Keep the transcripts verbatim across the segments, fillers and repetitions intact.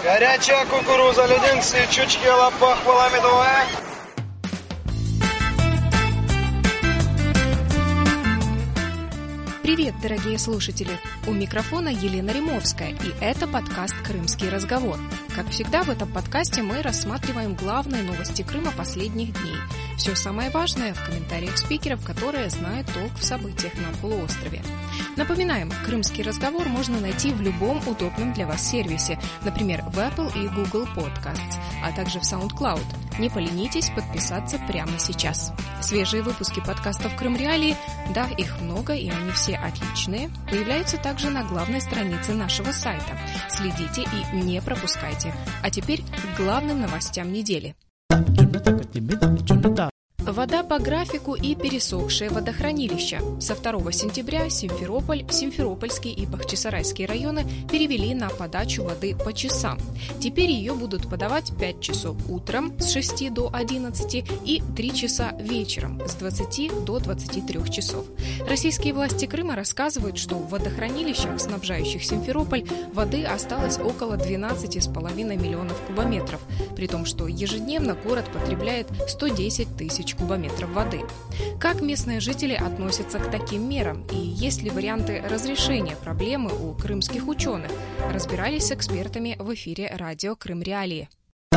Горячая кукуруза, леденцы, чучки, лопах, медовая. Привет, дорогие слушатели! У микрофона Елена Римовская, и это подкаст «Крымский разговор». Как всегда, в этом подкасте мы рассматриваем главные новости Крыма последних дней. Все самое важное в комментариях спикеров, которые знают толк в событиях на полуострове. Напоминаем, «Крымский разговор» можно найти в любом удобном для вас сервисе, например, в Apple и Google Podcasts, а также в SoundCloud. Не поленитесь подписаться прямо сейчас. Свежие выпуски подкастов «Крым Реалии», да, их много, и они все отличные, появляются также на главной странице нашего сайта. Следите и не пропускайте. А теперь к главным новостям недели. Вода по графику и пересохшие водохранилища. Со второго сентября Симферополь, Симферопольский и Бахчисарайский районы перевели на подачу воды по часам. Теперь ее будут подавать пять часов утром с шести до одиннадцати и три часа вечером с двадцати до двадцати трёх часов. Российские власти Крыма рассказывают, что в водохранилищах, снабжающих Симферополь, воды осталось около двенадцати с половиной миллионов кубометров, при том, что ежедневно город потребляет сто десять тысяч кубометров воды. Как местные жители относятся к таким мерам и есть ли варианты разрешения проблемы у крымских ученых, разбирались с экспертами в эфире радио «Крым Реалии».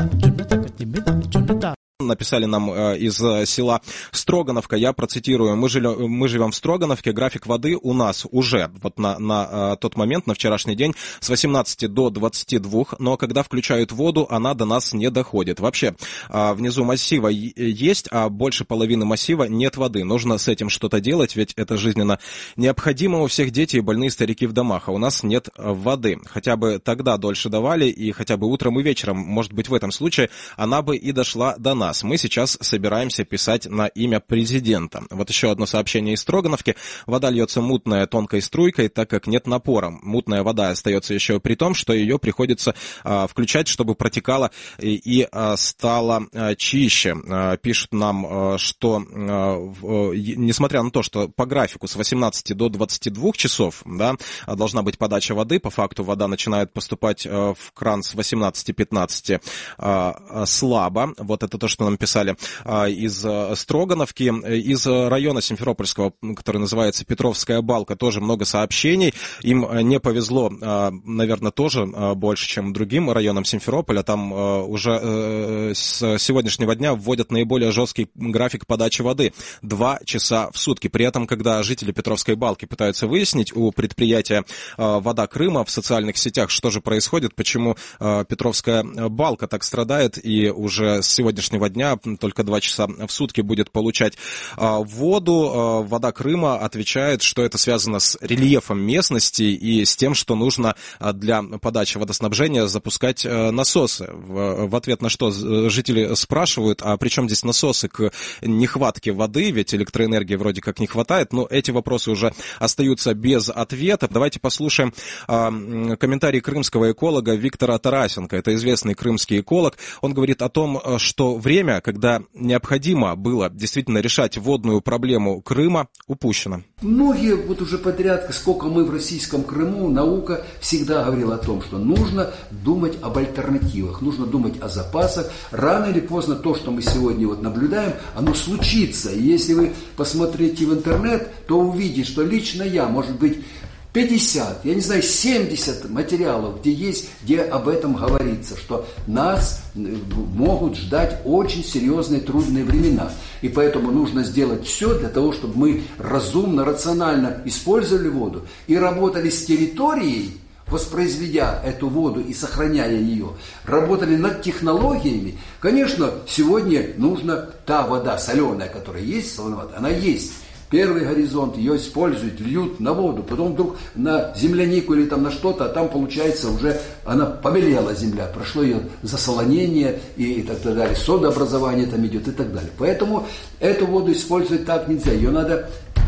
Написали нам э, из э, села Строгановка, я процитирую, мы, жили, мы живем в Строгановке, график воды у нас уже вот на, на э, тот момент, на вчерашний день, с восемнадцати до двадцати двух, но когда включают воду, она до нас не доходит. Вообще, э, внизу массива есть, а больше половины массива нет воды. Нужно с этим что-то делать, ведь это жизненно необходимо. У всех дети и больные старики в домах, а у нас нет воды. Хотя бы тогда дольше давали, и хотя бы утром и вечером, может быть, в этом случае она бы и дошла до нас. Мы сейчас собираемся писать на имя президента. Вот еще одно сообщение из Строгановки. Вода льется мутная тонкой струйкой, так как нет напора. Мутная вода остается еще при том, что ее приходится а, включать, чтобы протекала и, и а, стала а, чище. А, пишут нам, а, что а, в, несмотря на то, что по графику с восемнадцати до двадцати двух часов, да, должна быть подача воды, по факту вода начинает поступать а, в кран с восемнадцати пятнадцати а, а, слабо. Вот это то, что нам писали а, из а, Строгановки, из а, района Симферопольского, который называется Петровская Балка, тоже много сообщений. Им а, не повезло, а, наверное, тоже а, больше, чем другим районам Симферополя. Там а, уже а, с сегодняшнего дня вводят наиболее жесткий график подачи воды. Два часа в сутки. При этом, когда жители Петровской Балки пытаются выяснить у предприятия а, «Вода Крыма» в социальных сетях, что же происходит, почему а, Петровская Балка так страдает и уже с сегодняшнего дня только два часа в сутки будет получать а, воду. А, «Вода Крыма» отвечает, что это связано с рельефом местности и с тем, что нужно а, для подачи водоснабжения запускать а, насосы. В, в ответ на что жители спрашивают, а при чем здесь насосы к нехватке воды, ведь электроэнергии вроде как не хватает, но эти вопросы уже остаются без ответа. Давайте послушаем а, комментарий крымского эколога Виктора Тарасенко. Это известный крымский эколог. Он говорит о том, что время, когда необходимо было действительно решать водную проблему Крыма, упущено. Многие вот уже подряд, сколько мы в российском Крыму, наука всегда говорила о том, что нужно думать об альтернативах, нужно думать о запасах. Рано или поздно то, что мы сегодня вот наблюдаем, оно случится. И если вы посмотрите в интернет, то увидите, что лично я, может быть, пятьдесят, я не знаю, семьдесят материалов, где есть, где об этом говорится, что нас могут ждать очень серьезные трудные времена. И поэтому нужно сделать все для того, чтобы мы разумно, рационально использовали воду и работали с территорией, воспроизведя эту воду и сохраняя ее, работали над технологиями. Конечно, сегодня нужна та вода соленая, которая есть, солоноватая, она есть. Первый горизонт, ее используют, льют на воду, потом вдруг на землянику или там на что-то, а там получается уже она побелела земля, прошло ее засолонение и, и так далее, содообразование там идет и так далее. Поэтому эту воду использовать так нельзя, ее надо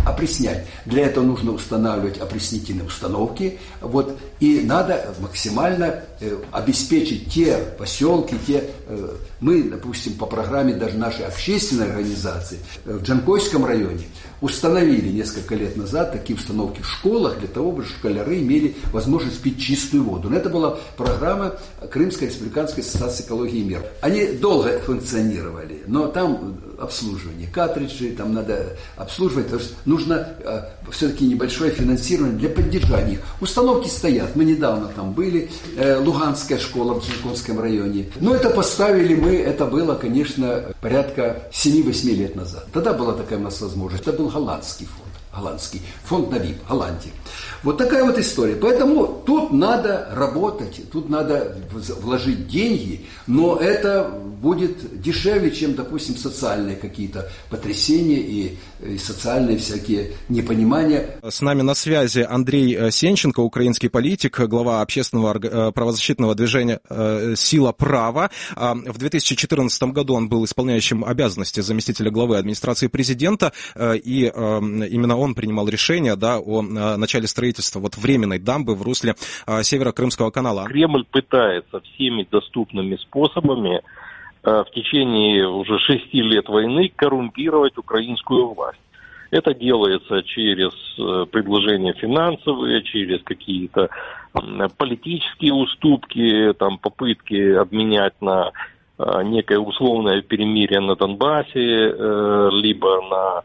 опреснять. Для этого нужно устанавливать опреснительные установки, вот, и надо максимально э, обеспечить те поселки, те, э, мы, допустим, по программе даже нашей общественной организации э, в Джанкойском районе установили несколько лет назад такие установки в школах для того, чтобы школяры имели возможность пить чистую воду. Но это была программа Крымской республиканской ассоциации экологии и мира. Они долго функционировали, но там обслуживание картриджей, там надо обслуживать, то есть нужно э, все-таки небольшое финансирование для поддержания их. Установки стоят, мы недавно там были, э, Луганская школа в Джанкойском районе. Но это поставили мы, это было, конечно, порядка семь-восемь лет назад. Тогда была такая у нас возможность. Это был голландский фонд. Голландский. Фонд Навиб, Голландия. Вот такая вот история. Поэтому тут надо работать, тут надо вложить деньги, но это будет дешевле, чем, допустим, социальные какие-то потрясения и, и социальные всякие непонимания. С нами на связи Андрей Сенченко, украинский политик, глава общественного правозащитного движения «Сила права». В две тысячи четырнадцатом году он был исполняющим обязанности заместителя главы администрации президента, и именно он принимал решение, да, о начале строительства вот временной дамбы в русле Северо-Крымского канала. Кремль пытается всеми доступными способами в течение уже шести лет войны коррумпировать украинскую власть. Это делается через предложения финансовые, через какие-то политические уступки, там, попытки обменять на некое условное перемирие на Донбассе, либо на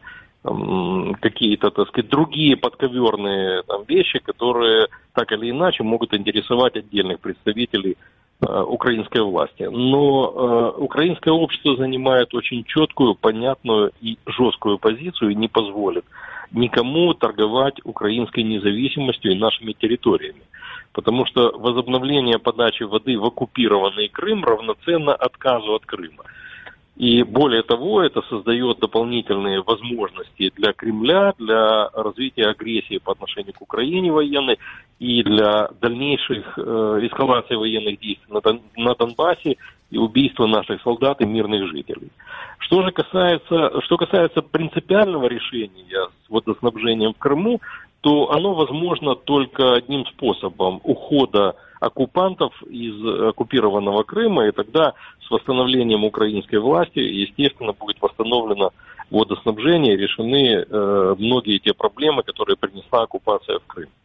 какие-то, так сказать, другие подковерные там вещи, которые так или иначе могут интересовать отдельных представителей э, украинской власти. Но э, украинское общество занимает очень четкую, понятную и жесткую позицию и не позволит никому торговать украинской независимостью и нашими территориями. Потому что возобновление подачи воды в оккупированный Крым равноценно отказу от Крыма. И более того, это создает дополнительные возможности для Кремля, для развития агрессии по отношению к Украине военной и для дальнейших э, эскалации военных действий на, Дон, на Донбассе и убийства наших солдат и мирных жителей. Что же касается, что касается принципиального решения с водоснабжением в Крыму, то оно возможно только одним способом – ухода оккупантов из оккупированного Крыма, и тогда с восстановлением украинской власти, естественно, будет восстановлено водоснабжение и решены э, многие те проблемы, которые принесла оккупация в Крым.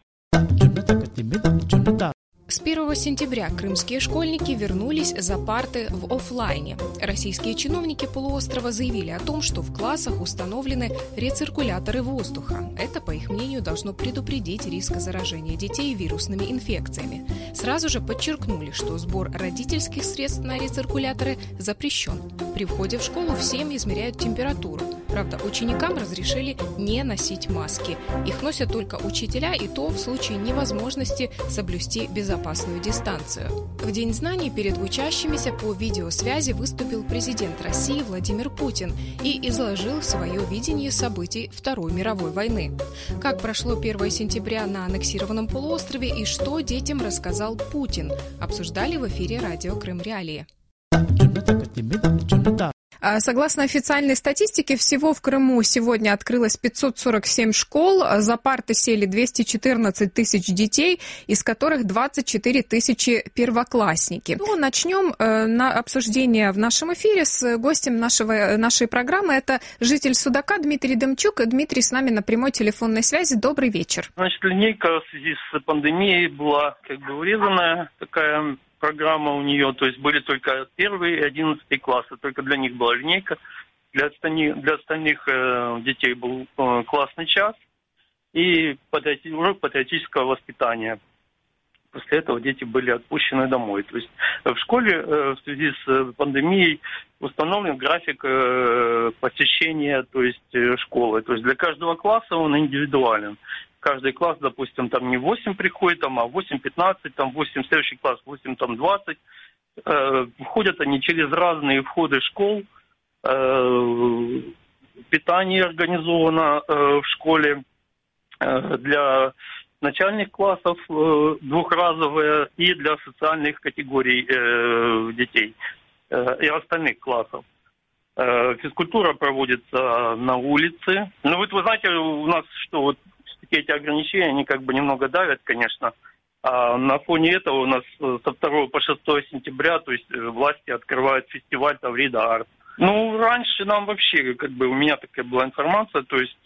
С первого сентября крымские школьники вернулись за парты в офлайне. Российские чиновники полуострова заявили о том, что в классах установлены рециркуляторы воздуха. Это, по их мнению, должно предупредить риск заражения детей вирусными инфекциями. Сразу же подчеркнули, что сбор родительских средств на рециркуляторы запрещен. При входе в школу всем измеряют температуру. Правда, ученикам разрешили не носить маски. Их носят только учителя, и то в случае невозможности соблюсти безопасную дистанцию. В День знаний перед учащимися по видеосвязи выступил президент России Владимир Путин и изложил свое видение событий Второй мировой войны. Как прошло первое сентября на аннексированном полуострове и что детям рассказал Путин, обсуждали в эфире радио Крым Реалии. Согласно официальной статистике, всего в Крыму сегодня открылось пятьсот сорок семь школ, за парты сели двести четырнадцать тысяч детей, из которых двадцать четыре тысячи первоклассники. Ну, начнем э, на обсуждение в нашем эфире с гостем нашего, нашей программы. Это житель Судака Дмитрий Демчук. Дмитрий с нами на прямой телефонной связи. Добрый вечер. Значит, линейка в связи с пандемией была как бы урезанная такая программа у нее, то есть были только первые и одиннадцатые классы, только для них была линейка, для остальных, для остальных э, детей был э, классный час и патриоти, урок патриотического воспитания. После этого дети были отпущены домой. То есть в школе э, в связи с пандемией установлен график э, посещения, то есть э, школы. То есть для каждого класса он индивидуален. Каждый класс, допустим, там не восемь приходит, там, а восемь пятнадцать, там восемь, следующий класс восемь, там двадцать. Э, входят они через разные входы школ. Э, питание организовано э, в школе э, для начальных классов э, двухразовое и для социальных категорий э, детей э, и остальных классов. Физкультура проводится на улице. Ну вот вы знаете, у нас что, вот эти ограничения, они как бы немного давят, конечно. А на фоне этого у нас со второго по шестое сентября, то есть власти открывают фестиваль Таврида Арт. Ну, раньше нам вообще, как бы, у меня такая была информация, то есть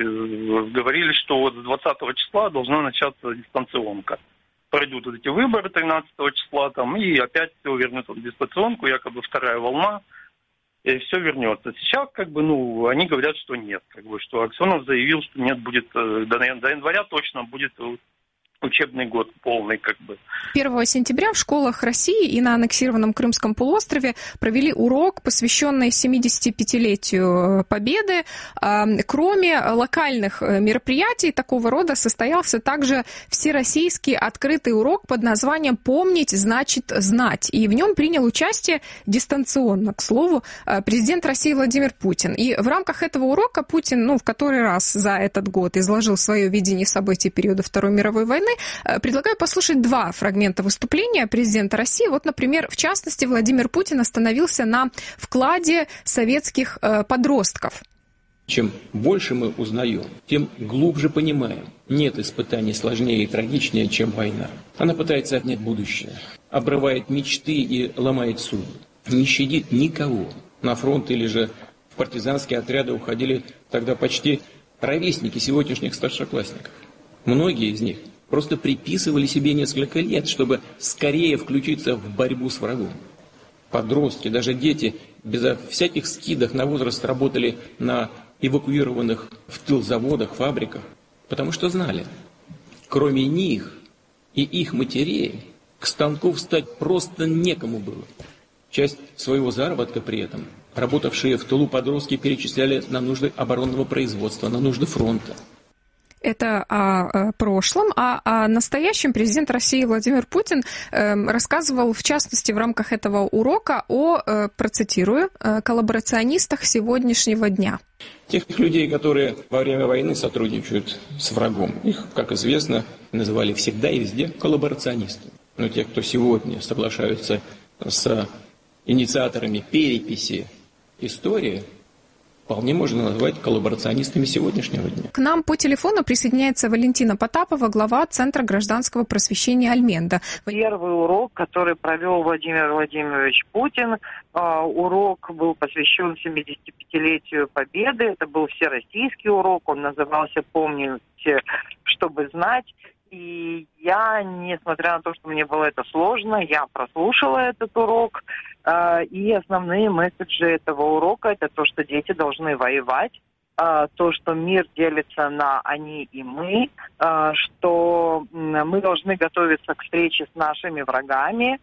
э, говорили, что вот с двадцатого числа должна начаться дистанционка. Пройдут вот эти выборы тринадцатого числа, там, и опять все вернется в дистанционку, якобы вторая волна, и все вернется. Сейчас, как бы, ну, они говорят, что нет, как бы, что Аксенов заявил, что нет, будет, до, до января точно будет учебный год полный, как бы. первого сентября в школах России и на аннексированном Крымском полуострове провели урок, посвященный семидесятипятилетию Победы. Кроме локальных мероприятий такого рода состоялся также всероссийский открытый урок под названием «Помнить значит знать». И в нем принял участие дистанционно, к слову, президент России Владимир Путин. И в рамках этого урока Путин, ну, в который раз за этот год изложил свое видение событий периода Второй мировой войны. Предлагаю послушать два фрагмента выступления президента России. Вот, например, в частности, Владимир Путин остановился на вкладе советских э, подростков. Чем больше мы узнаем, тем глубже понимаем. Нет испытаний сложнее и трагичнее, чем война. Она пытается отнять будущее, обрывает мечты и ломает судьбы. Не щадит никого. На фронт или же в партизанские отряды уходили тогда почти ровесники сегодняшних старшеклассников. Многие из них просто приписывали себе несколько лет, чтобы скорее включиться в борьбу с врагом. Подростки, даже дети, безо всяких скидок на возраст работали на эвакуированных в тыл заводах, фабриках, потому что знали, кроме них и их матерей, к станку встать просто некому было. Часть своего заработка при этом работавшие в тылу подростки перечисляли на нужды оборонного производства, на нужды фронта. Это о прошлом, а о настоящем президент России Владимир Путин э, рассказывал, в частности, в рамках этого урока о, э, процитирую, э, коллаборационистах сегодняшнего дня. Тех людей, которые во время войны сотрудничают с врагом, их, как известно, называли всегда и везде коллаборационистами. Но те, кто сегодня соглашаются с инициаторами переписи истории, вполне можно назвать коллаборационистами сегодняшнего дня. К нам по телефону присоединяется Валентина Потапова, глава Центра гражданского просвещения «Альменда». Первый урок, который провел Владимир Владимирович Путин, урок был посвящен семидесятипятилетию Победы. Это был всероссийский урок, он назывался «Помнить, чтобы знать». И я, несмотря на то, что мне было это сложно, я прослушала этот урок. И основные месседжи этого урока – это то, что дети должны воевать, то, что мир делится на «они» и «мы», что мы должны готовиться к встрече с нашими врагами,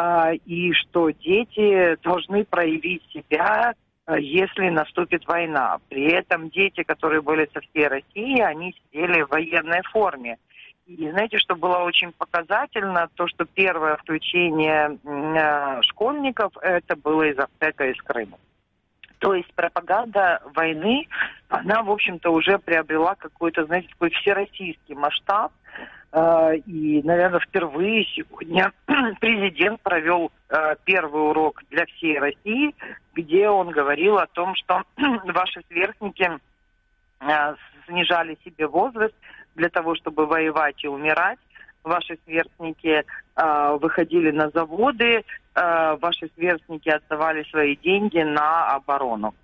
и что дети должны проявить себя, если наступит война. При этом дети, которые были со всей России, они сидели в военной форме. И знаете, что было очень показательно? То, что первое включение э, школьников, это было из Ахтека, из Крыма. То есть пропаганда войны, она, в общем-то, уже приобрела какой-то, знаете, такой всероссийский масштаб. Э, и, наверное, впервые сегодня президент провел э, первый урок для всей России, где он говорил о том, что ваши сверстники э, снижали себе возраст для того, чтобы воевать и умирать. Ваши сверстники э, выходили на заводы, э, ваши сверстники отдавали свои деньги на оборону.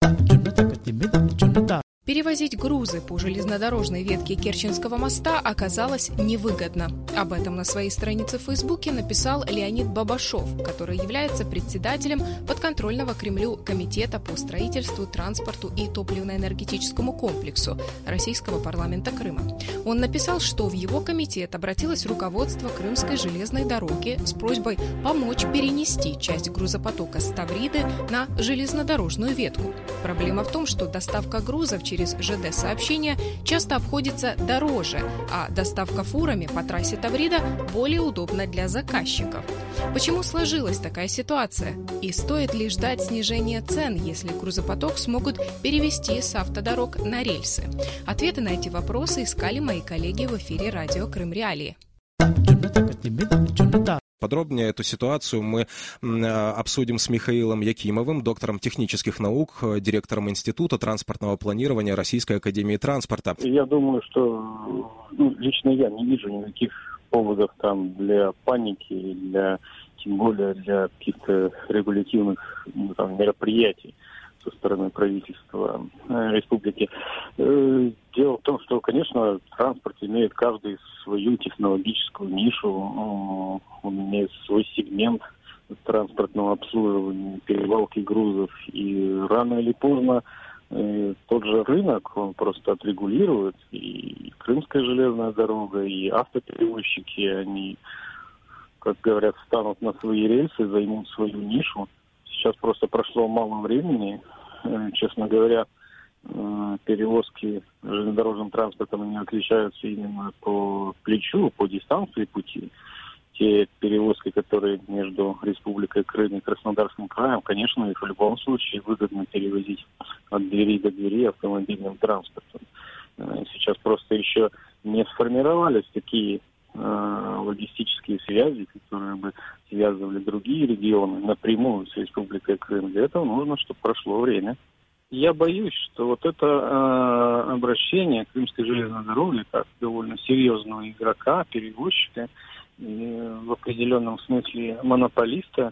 Перевозить грузы по железнодорожной ветке Керченского моста оказалось невыгодно. Об этом на своей странице в Фейсбуке написал Леонид Бабашов, который является председателем подконтрольного Кремлю Комитета по строительству, транспорту и топливно-энергетическому комплексу Российского парламента Крыма. Он написал, что в его комитет обратилось руководство Крымской железной дороги с просьбой помочь перенести часть грузопотока с Тавриды на железнодорожную ветку. Проблема в том, что доставка грузов через через ЖД-сообщения часто обходится дороже, а доставка фурами по трассе Таврида более удобна для заказчиков. Почему сложилась такая ситуация? И стоит ли ждать снижения цен, если грузопоток смогут перевести с автодорог на рельсы? Ответы на эти вопросы искали мои коллеги в эфире радио Крым Реалии. Подробнее эту ситуацию мы обсудим с Михаилом Якимовым, доктором технических наук, директором Института транспортного планирования Российской академии транспорта. Я думаю, что ну, лично я не вижу никаких поводов там для паники, для, тем более для каких-то регулятивных ну, там, мероприятий со стороны правительства э, республики. Э, дело в том, что, конечно, транспорт имеет каждый свою технологическую нишу, э, он имеет свой сегмент транспортного обслуживания, перевалки грузов, и рано или поздно э, тот же рынок, он просто отрегулирует, и Крымская железная дорога, и автоперевозчики, они, как говорят, встанут на свои рельсы, займут свою нишу. Сейчас просто прошло мало времени. Честно говоря, перевозки железнодорожным транспортом они отличаются именно по плечу, по дистанции пути. Те перевозки, которые между Республикой Крым и Краснодарским краем, конечно, их в любом случае выгодно перевозить от двери до двери автомобильным транспортом. Сейчас просто еще не сформировались такие логистические связи, которые бы связывали другие регионы напрямую с Республикой Крым. Для этого нужно, чтобы прошло время. Я боюсь, что вот это э, обращение Крымской железной дороги как довольно серьезного игрока, перевозчика, э, в определенном смысле монополиста,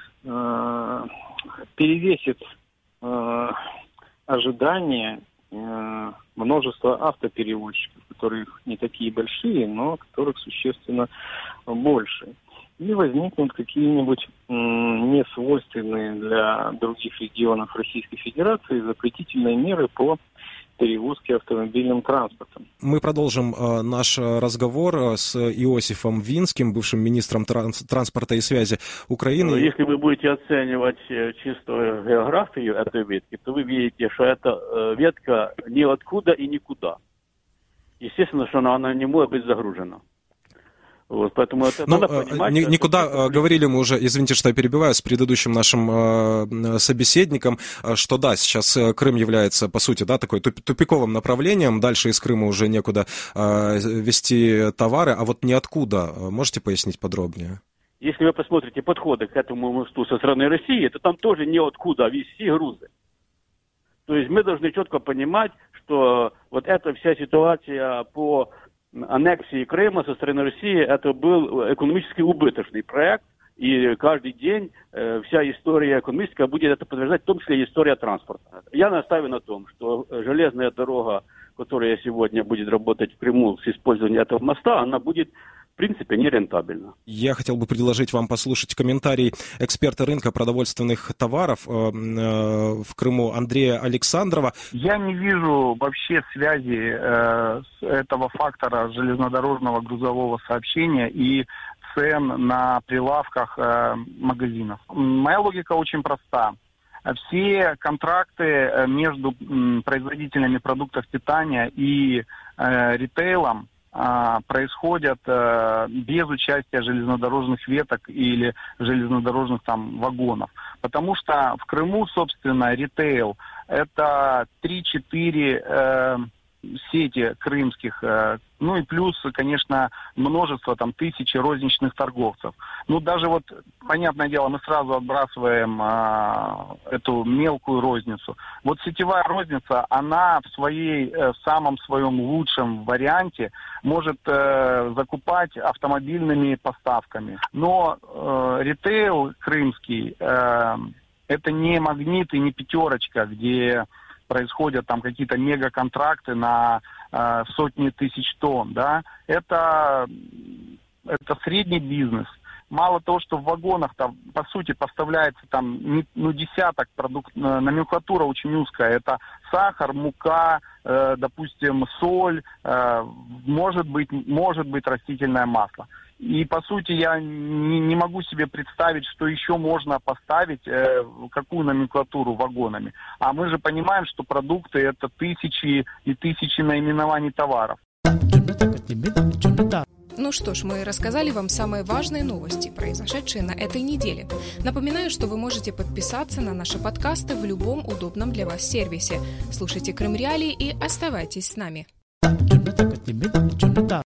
э, перевесит э, ожидания э, множества автоперевозчиков, которые не такие большие, но которых существенно больше. И возникнут какие-нибудь м, несвойственные для других регионов Российской Федерации запретительные меры по перевозке автомобильным транспортом. Мы продолжим э, наш разговор с Иосифом Винским, бывшим министром транс- транспорта и связи Украины. Если вы будете оценивать чисто географию этой ветки, то вы видите, что эта ветка ниоткуда и никуда. Естественно, что она, она не может быть загружена. Вот, поэтому это ну, надо понимать, ни, никуда, что... говорили мы уже, извините, что я перебиваю, с предыдущим нашим э, собеседником, что да, сейчас Крым является, по сути, да, такой тупиковым направлением, дальше из Крыма уже некуда э, везти товары, а вот ниоткуда, можете пояснить подробнее? Если вы посмотрите подходы к этому мосту со стороны России, то там тоже ниоткуда везти грузы. То есть мы должны четко понимать, что вот эта вся ситуация по аннексии Крыма со стороны России, это был экономически убыточный проект, и каждый день э, вся история экономическая будет это подтверждать, в том числе и история транспорта. Я настаиваю на том, что железная дорога, которая сегодня будет работать в Крыму с использованием этого моста, она будет в принципе нерентабельна. Я хотел бы предложить вам послушать комментарий эксперта рынка продовольственных товаров э, э, в Крыму Андрея Александрова. Я не вижу вообще связи э, с этого фактора железнодорожного грузового сообщения и цен на прилавках э, магазинов. Моя логика очень проста. Все контракты между м, производителями продуктов питания и э, ритейлом происходят э, без участия железнодорожных веток или железнодорожных там вагонов. Потому что в Крыму, собственно, ритейл – это три-четыре э, сети крымских, э, ну и плюс, конечно, множество, там, тысячи розничных торговцев. Ну, даже вот, понятное дело, мы сразу отбрасываем э, эту мелкую розницу. Вот сетевая розница, она в своей, э, самом своем лучшем варианте может э, закупать автомобильными поставками. Но э, ритейл крымский э, это не Магнит и не Пятерочка, где происходят там какие-то мегаконтракты на э, сотни тысяч тонн, да, это, это средний бизнес. Мало того, что в вагонах там, по сути, поставляется там ну, десяток продуктов, номенклатура очень узкая. Это сахар, мука, э, допустим, соль, э, может быть, может быть растительное масло. И, по сути, я не, не могу себе представить, что еще можно поставить, э, какую номенклатуру вагонами. А мы же понимаем, что продукты – это тысячи и тысячи наименований товаров. Ну что ж, мы рассказали вам самые важные новости, произошедшие на этой неделе. Напоминаю, что вы можете подписаться на наши подкасты в любом удобном для вас сервисе. Слушайте Крым Реалии и оставайтесь с нами.